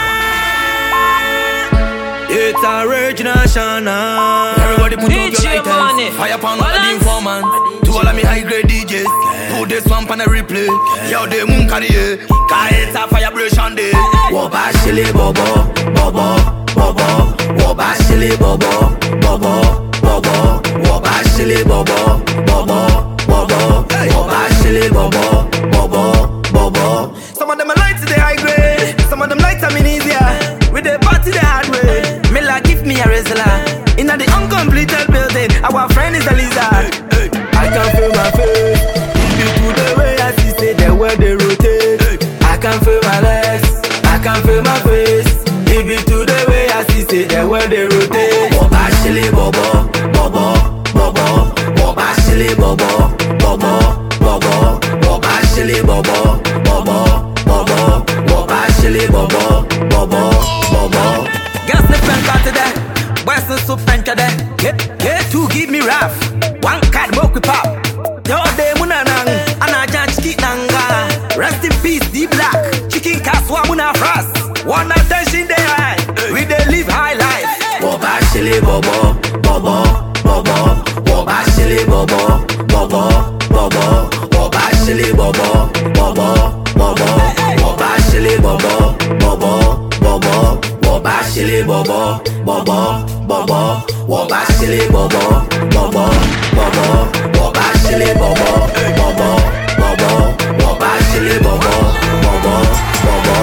[SPEAKER 7] It's a original Shana. Everybody put up your lighters. Fire upon all the informants. To all of me high grade D Js. Put this one on a replay. Yo, the moon carry it. Cause it's a vibration day. Woba shilly bobo, bobo, bobo. Woba shilly bobo, bobo, bobo. Woba shilly bobo, bobo, bobo. Woba shilly bobo, bobo, bobo. Some of them are lights to the high grade. Some of them lights are mean easier. With the party the hard way. Miller give me a wrestler. In the uncompleted building, our friend is a lizard. Hey, hey. I can feel my face. If you the way I see, say the way they rotate. Hey. I can feel my legs. I can feel my face. If you do the way I see, say the way they rotate. Woba shilly bobo, bobo, bobo. Woba shilly bobo, bobo, bobo. Woba shilly bobo, bobo, bobo. Woba shilly bobo, bobo, bobo. Gas the pen cut today. Western soup pen today. K two give me rough. One card milk with pop. Yo de munanang. Anajan chiki nanga. Rest in peace, the black. Chicken kaswa muna frost. One attention they high. We they live high life. Woba shilly bobo, bobo, bobo. Woba shilly bobo, bobo, bobo. Woba shilly bobo, bobo, bobo. Woba shilly bobo, bobo, bobo. Woba shilly bobo, bobo, bobo. Woba shilly bobo, bobo, bobo. Woba shilly bobo, bobo, bobo. Woba shilly bobo, bobo, bobo.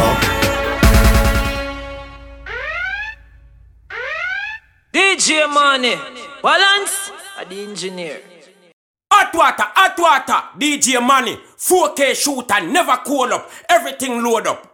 [SPEAKER 10] D J Money, balance, and the engineer. Hot water, hot water, D J Money, four K shooter, never cool up, everything load up.